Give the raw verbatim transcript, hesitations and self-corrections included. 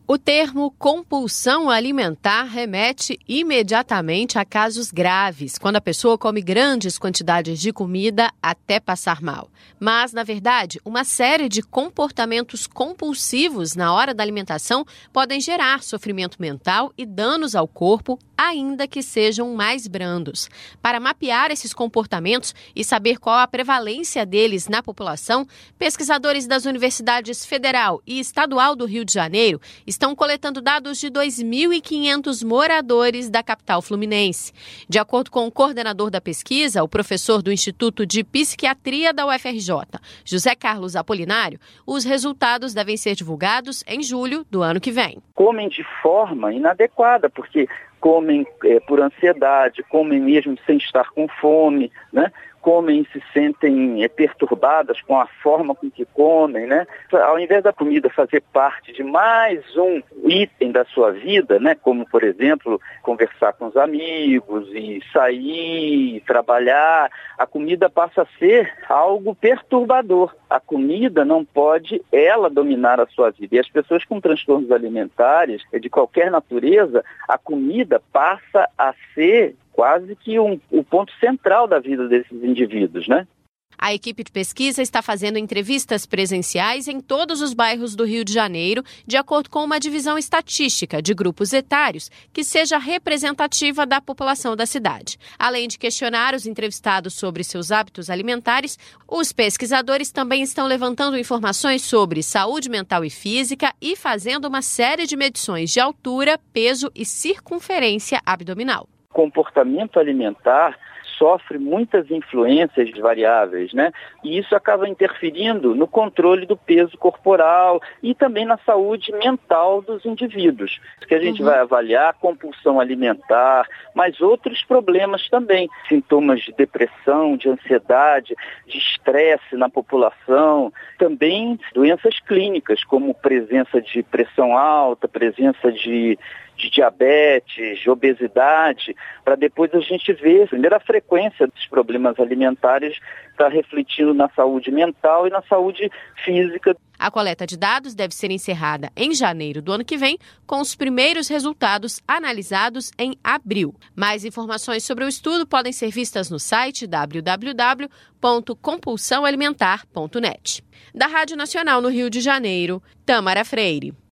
O termo compulsão alimentar remete imediatamente a casos graves, quando a pessoa come grandes quantidades de comida até passar mal. Mas, na verdade, uma série de comportamentos compulsivos na hora da alimentação podem gerar sofrimento mental e danos ao corpo, ainda que sejam mais brandos. Para mapear esses comportamentos e saber qual a prevalência deles na população, pesquisadores das universidades Federal e Estadual do Rio de Janeiro estão coletando dados de dois mil e quinhentos moradores da capital fluminense. De acordo com o coordenador da pesquisa, o professor do Instituto de Psiquiatria da U F R J, José Carlos Apolinário, os resultados devem ser divulgados em julho do ano que vem. Comem de forma inadequada, porque comem é, por ansiedade, comem mesmo sem estar com fome, né? Comem e se sentem é, perturbadas com a forma com que comem, né? Ao invés da comida fazer parte de mais um item da sua vida, né? Como, por exemplo, conversar com os amigos e sair, trabalhar, a comida passa a ser algo perturbador. A comida não pode, ela, dominar a sua vida. E as pessoas com transtornos alimentares, de qualquer natureza, a comida passa a ser quase que um, o ponto central da vida desses indivíduos, né? A equipe de pesquisa está fazendo entrevistas presenciais em todos os bairros do Rio de Janeiro, de acordo com uma divisão estatística de grupos etários que seja representativa da população da cidade. Além de questionar os entrevistados sobre seus hábitos alimentares, os pesquisadores também estão levantando informações sobre saúde mental e física e fazendo uma série de medições de altura, peso e circunferência abdominal. Comportamento alimentar sofre muitas influências variáveis, né? E isso acaba interferindo no controle do peso corporal e também na saúde mental dos indivíduos. Que a gente uhum. vai avaliar a compulsão alimentar, mas outros problemas também. Sintomas de depressão, de ansiedade, de estresse na população. Também doenças clínicas, como presença de pressão alta, presença de de diabetes, de obesidade, para depois a gente ver, primeiro, a frequência dos problemas alimentares está refletindo na saúde mental e na saúde física. A coleta de dados deve ser encerrada em janeiro do ano que vem, com os primeiros resultados analisados em abril. Mais informações sobre o estudo podem ser vistas no site w w w ponto compulsão alimentar ponto net. Da Rádio Nacional no Rio de Janeiro, Tâmara Freire.